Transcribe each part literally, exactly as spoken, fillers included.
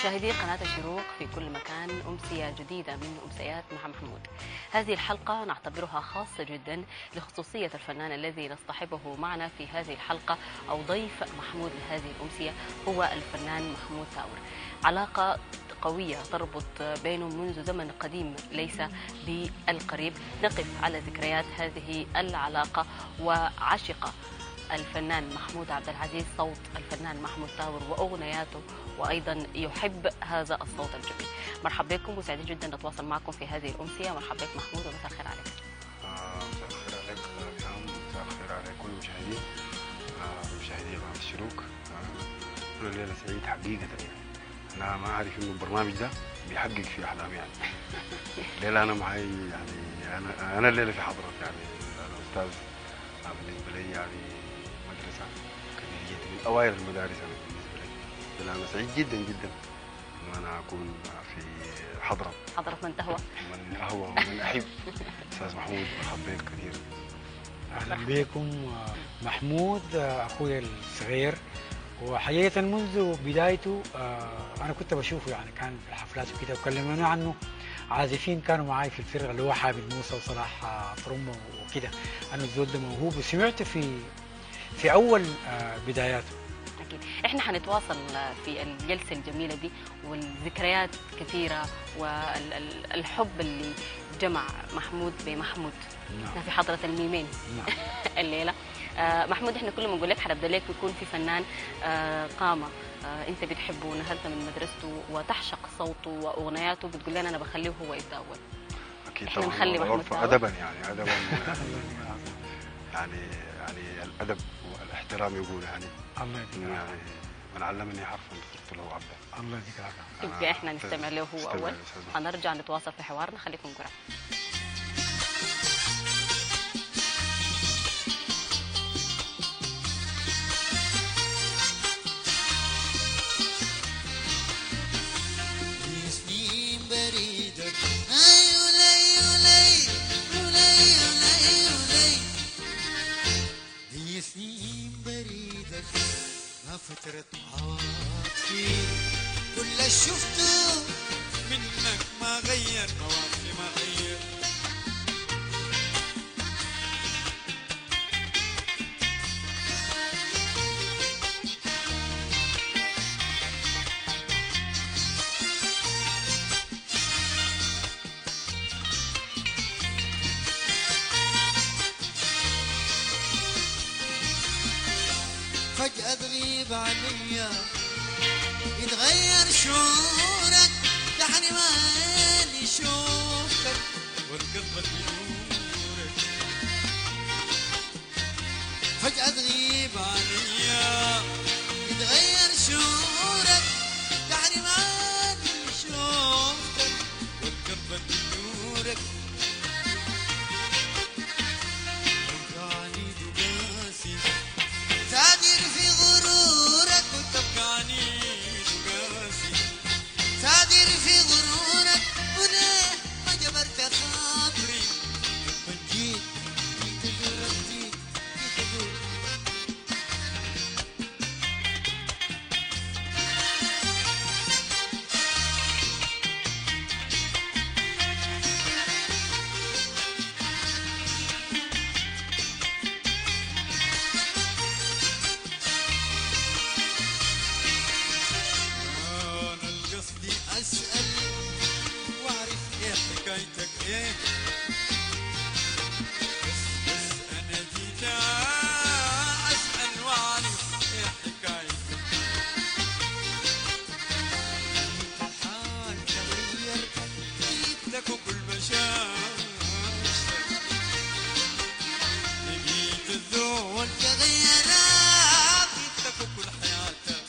مشاهدي قناة الشروق في كل مكان، أمسية جديدة من أمسيات مع محمود. هذه الحلقة نعتبرها خاصة جدا لخصوصية الفنان الذي نصطحبه معنا في هذه الحلقة أو ضيف محمود لهذه الأمسية هو الفنان محمود ثاور. علاقة قوية تربط بينه منذ زمن قديم ليس بالقريب. نقف على ذكريات هذه العلاقة وعشق الفنان محمود عبد العزيز صوت الفنان محمود ثاور وأغنياته، وأيضا يحب هذا الصوت الجميل. مرحبا بكم وسعيد جدا نتواصل معكم في هذه الأمسية. مرحبا بك محمود ومساء الخير عليك. آه مساء الخير عليك فهم، مساء الخير على كل المشاهدين آه مشاهدي قناة الشروق. آه كل ليلة سعيد حقيقة يعني. أنا ما أعرف إنه البرنامج ده بيحقق في أحلامي يعني. الليلة أنا معي يعني أنا أنا الليلة في حضرة يعني أنا أستاذ بالنسبة لي يعني مدرسة كبيرة جدا من أوائل المدارس أنا بالنسبة لي. أنا سعيد جدا جدا إنه أنا أكون في حضرة حضرة من تهوى من أهوى ومن أحب أستاذ محمود. مرحبا بك كثير. أهلا بكم. محمود أخوي الصغير، وحقيقة منذ بدايته أنا كنت بشوفه يعني كان في الحفلات وكده، وكلمنا عنه عازفين كانوا معي في الفرقة اللي هو حامد موسى وصلاح فرمة وكده، أنه الزول ده موهوب، وسمعت في في أول بداياته. أكيد إحنا حنتواصل في الجلسة الجميلة دي، والذكريات كثيرة والحب اللي جمع محمود بمحمود. نعم. في حضرة الميمين. نعم. الليلة آه محمود، احنا كل ما نقول لك حنبدا لك بيكون في فنان آه قامه آه انت بتحبه ونهلت من مدرسته وتعشق صوته واغنياته، بتقول لنا انا بخليه هو يبدا اول. اكيد احنا طبعا نخلي محمود ادبا يعني ادبا يعني يعني الادب والاحترام يقول يعني الله يديك يعني من علمني حرفا صرت له عبدا. الله يديك العافيه. يبقى احنا نستمع له هو اول، هنرجع نتواصل في حوارنا. خليكم قريب. فترة عاطفي كل اللي شفته منك ما غير مواقفي ما غير. فجأة تغيب عني يتغير شعورك، لحني مالي شوفك والقلب بنورك. فجأة تغيب عني يتغير شعورك، لحني مالي شوفك والقلب بنورك. رجعني دقاسي تادر في غرورك وتبقاني تقاسي، تادر في غرورك وليه ما جبرت خاطري لما جيت جيت أزورك جيت جيت أزورك. أسأل وأعرف إيه حكايتك إيه، بس بس أنا جيت أسأل وأعرف إيه حكايتك. الحال تغير جيت لك وكل مشاعرك، لقيت الذوق تغير جيت لك وكل حياتك.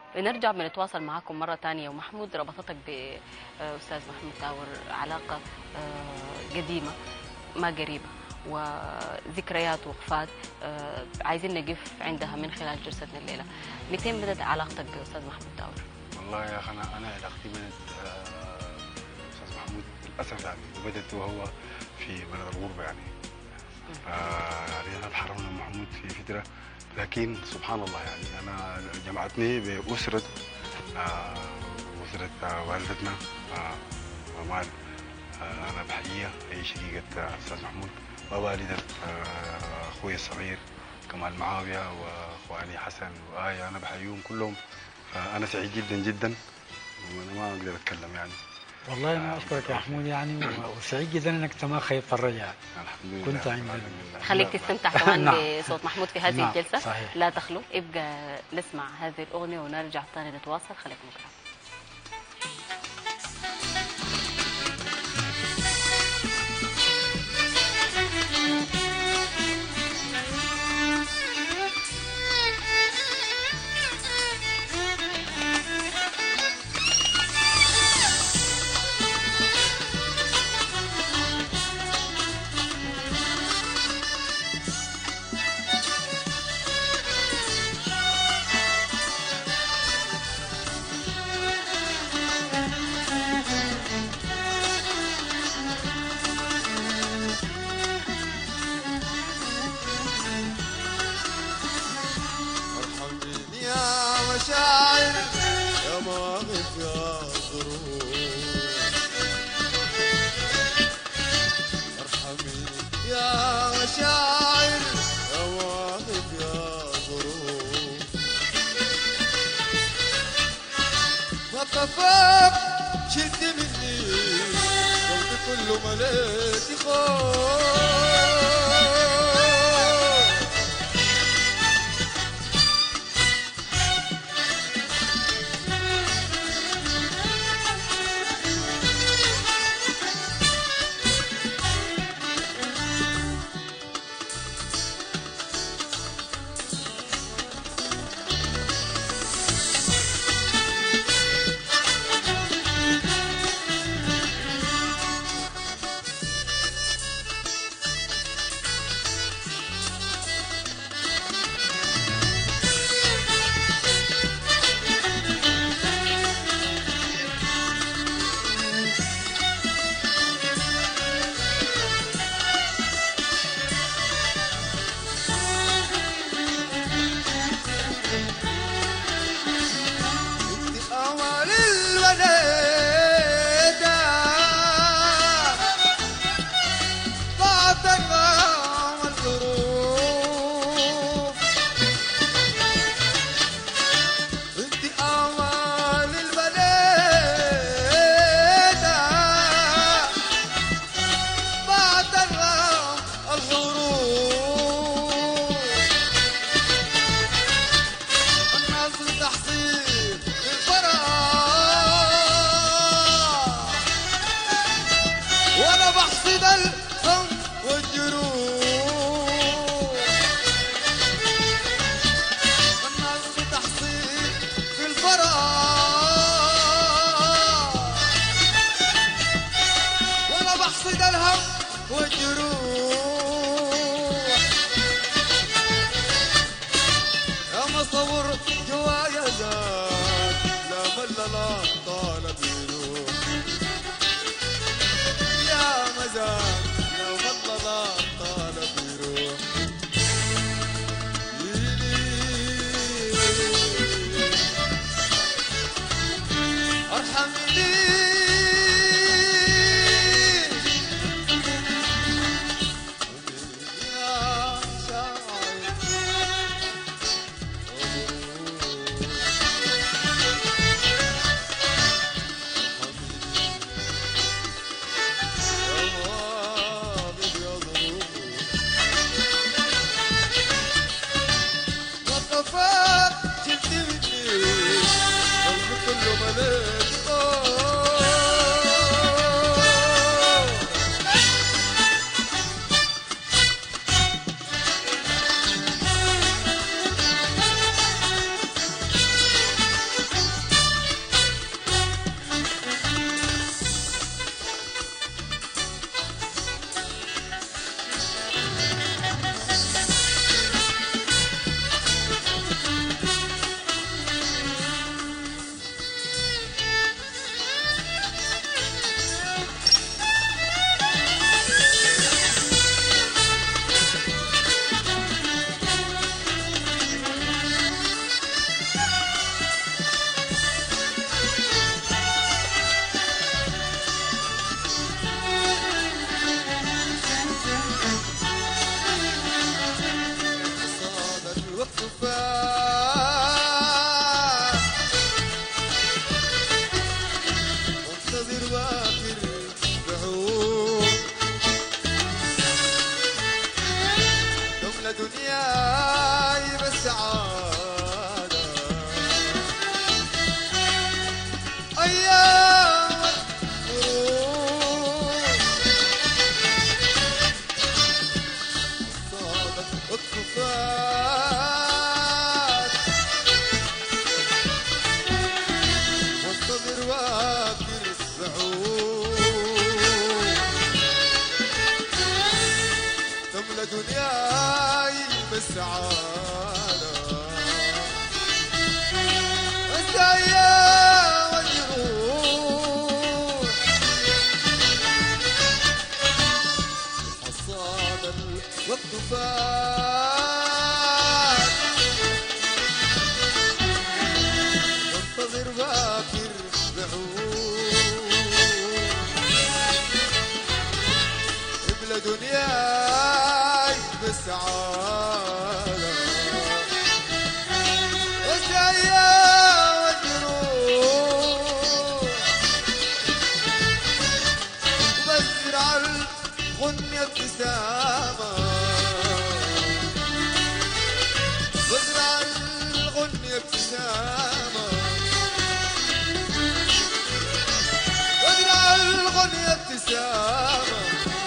نرجع بنتواصل معكم مرة ثانية. ومحمود، ربطتك بأستاذ محمود تاور علاقة قديمة ما قريبة وذكريات ووقفات عايزين نقف عندها من خلال جلستنا الليلة. متين بدأت علاقتك بأستاذ محمود تاور؟ والله يا أخي أنا أنا علاقتي بدأت أستاذ محمود للأسف يعني بدأت وهو في بلد الغربة يعني. يعني أنا تحرمنا من محمود في فترة، لكن سبحان الله يعني أنا جمعتني بأسرة أسرة والدتنا ومال. أنا بحييها، هي شقيقة أستاذ محمود ووالدة أخوي الصغير كمال معاوية وأخواني حسن وآية، أنا بحييهم كلهم. فأنا سعيد جدا جدا وأنا ما أقدر أتكلم يعني. والله أنا أشكرك يا محمود يعني، وسعيد جدا إنك ما خيبت الرجاء. الحمد لله. كنت عندنا. خليك تستمتع كمان نعم. بصوت محمود في هذه نعم. الجلسة. صحيح. لا تخلو، ابقى نسمع هذه الأغنية ونرجع ثاني نتواصل. خليكم معنا. خفاف شد مني قلبي كله مليت خوف. ابتسامة واجرع الغنية ابتسامة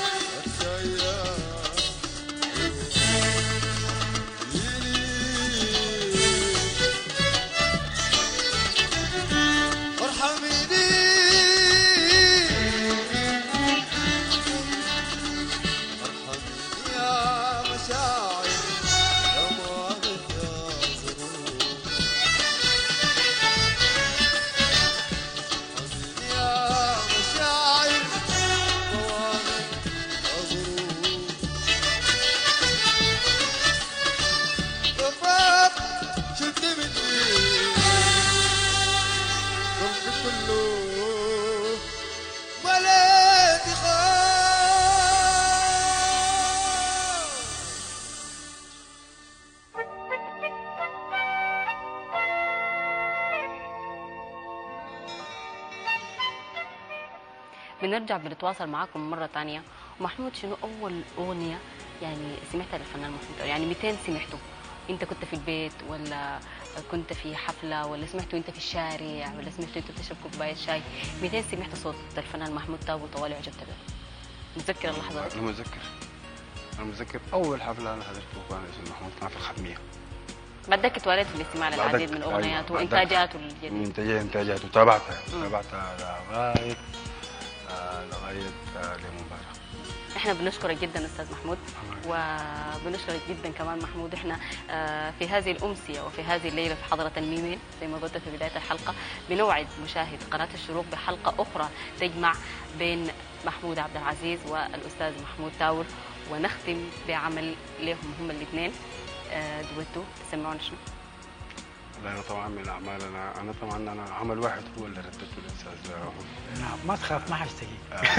بنرجع بنتواصل معاكم مرة تانية. ومحمود، شنو أول أغنية يعني سمعتها للفنان محمود؟ يعني مئتين سمعته، أنت كنت في البيت ولا كنت في حفلة ولا سمعته أنت في الشارع ولا سمعته أنت بتشرب كوباية شاي؟ مئتين سمعت صوت الفنان محمود تاوبو طوالي عجبت به. متذكر اللحظة دي؟ أنا متذكر أنا متذكر أول حفلة أنا حضرتها كان اسمه محمود كان في الختمية. بعدك اتولدت في الاستماع للعديد من أغنياته وإنتاجاته الجديدة. إنتاجاته إنتاجاته تابعتها تابعتها لغاية لغاية اليوم مبارك. احنا بنشكرك جدا استاذ محمود، وبنشكرك جدا كمان محمود. احنا في هذه الامسيه وفي هذه الليله في حضره الميمين زي ما قلت في بدايه الحلقه بنوعد مشاهد قناه الشروق بحلقه اخرى تجمع بين محمود عبد العزيز والاستاذ محمود تاور، ونختم بعمل لهم هم الاثنين دويتو. تسمعون شنو؟ انا طبعا من الاعمال انا انا طبعا انا عمل واحد هو اللي ردته للاستاذ محمود. نعم ما تخاف ما حاشتكي.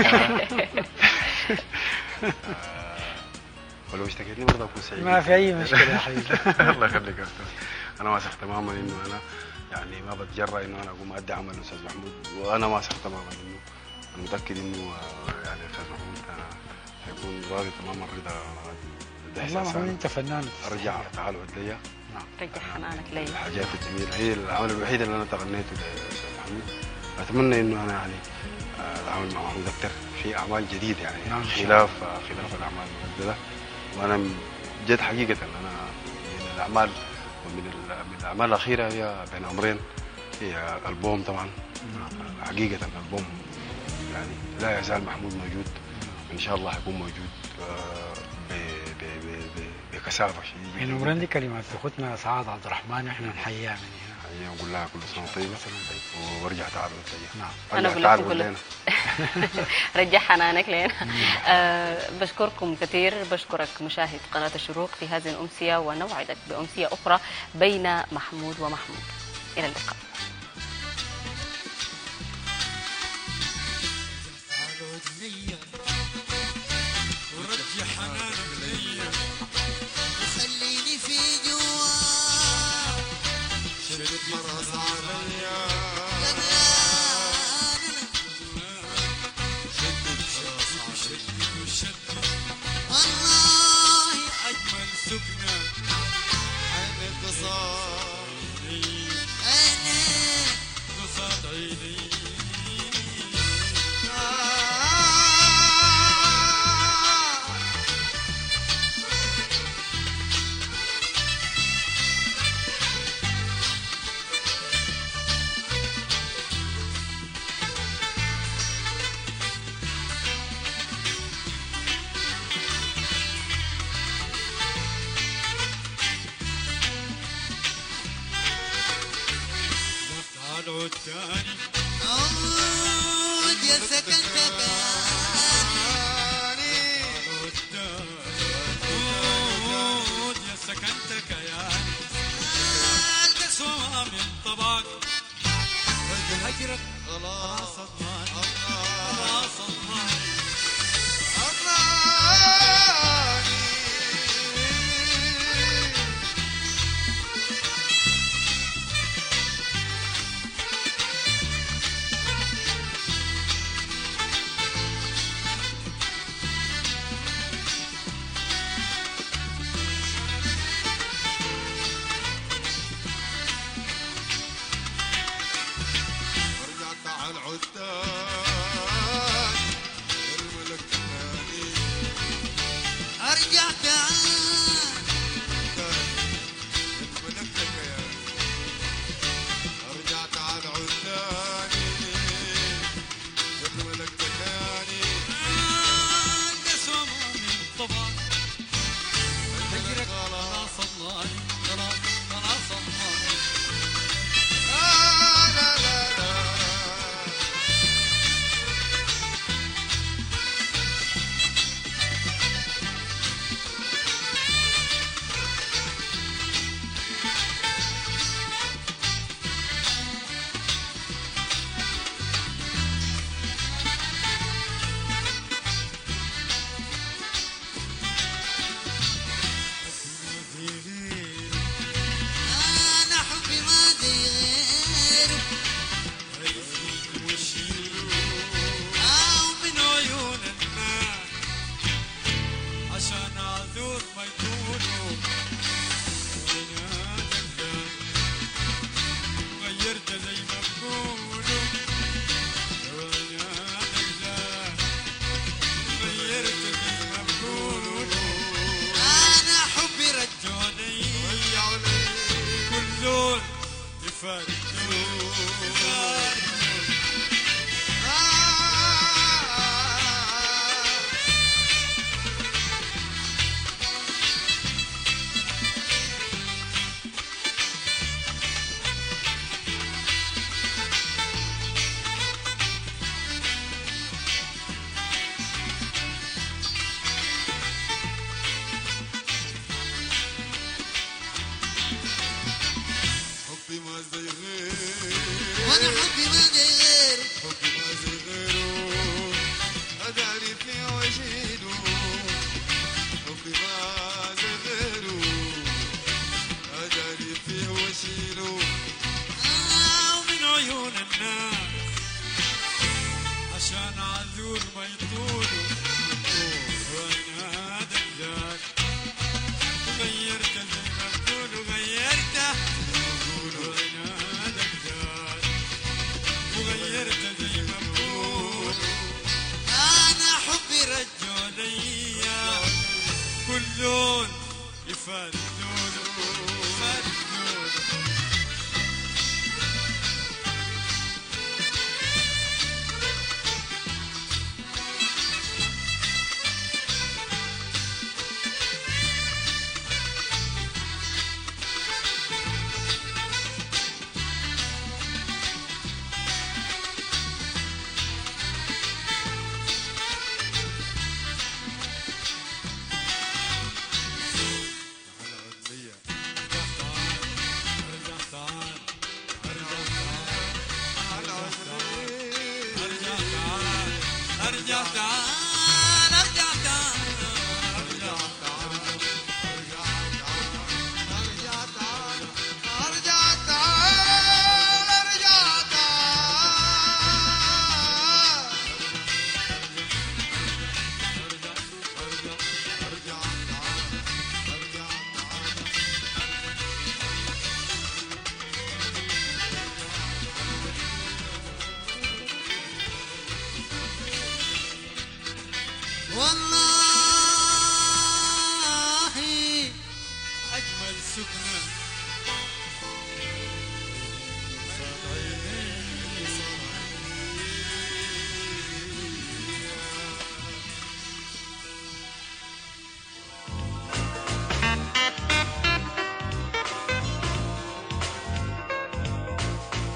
ولو اشتكيتني برضه اكون سعيد. ما في اي مشكله يا حبيبي. الله يخليك يا استاذ. انا واثق تماما انه انا يعني ما بتجرأ انه انا اقوم ادي عمل الاستاذ محمود، وانا واثق تماما انه انا متاكد انه يعني الاستاذ محمود هيكون راضي تماما رضا. والله محمود انت فنان. ارجع تعال عد ليا. نعم رجع حنانك ليا. الحاجات الجميله هي العمل الوحيد اللي انا تغنيته للاستاذ محمود. اتمنى انه انا يعني اتعامل مع محمود اكثر في اعمال جديده يعني نعم. خلاف خلاف الاعمال المجدده. وانا جد حقيقه انا من الاعمال ومن من الاعمال الاخيره هي بين امرين، هي البوم طبعا. حقيقه البوم يعني لا يزال محمود موجود، ان شاء الله حيكون موجود بكثافه شديده. من امرين دي كلمات اخوتنا سعاد عبد الرحمن، احنا نحييها من هنا. نحييها ونقول لها كل سنه وطيبه وارجع تعال ليا. نعم انا بقول لكم كل رجع حنانك لينا. أه بشكركم كثير، بشكرك مشاهد قناه الشروق في هذه الامسيه، ونوعدك بامسيه اخرى بين محمود ومحمود. الى اللقاء. ورجع حنانك ليا وخليني في جوا شدت مرز عليا شدت شدت وشدت والله اجمل سكنه عينك قصاد عينك قصاد عيني. عود تاني عود يا سكنتك ياني عود تاني عود يا سكنتك ياني القسوة من طبعك هجرك خلاص اضماني خلاص اضماني يفردون حبي ما زي غير وانا حبي ما زي غير حبي ما زي غيره أداري فيه وأشيله حبي ما زي غيره أداري فيه وأشيله آه ومن عيون الناس عشان عذور ما يطولوا وأنا دلال غيرت زي ما بقولوا غيرته وأنا دلال وغيرت زي ما بقول انا حبي رجعوا ليا كلون يفردون يفردون ارجع تعال ارجع تعال ارجع تعال ارجع تعال ارجع تعال ارجع والله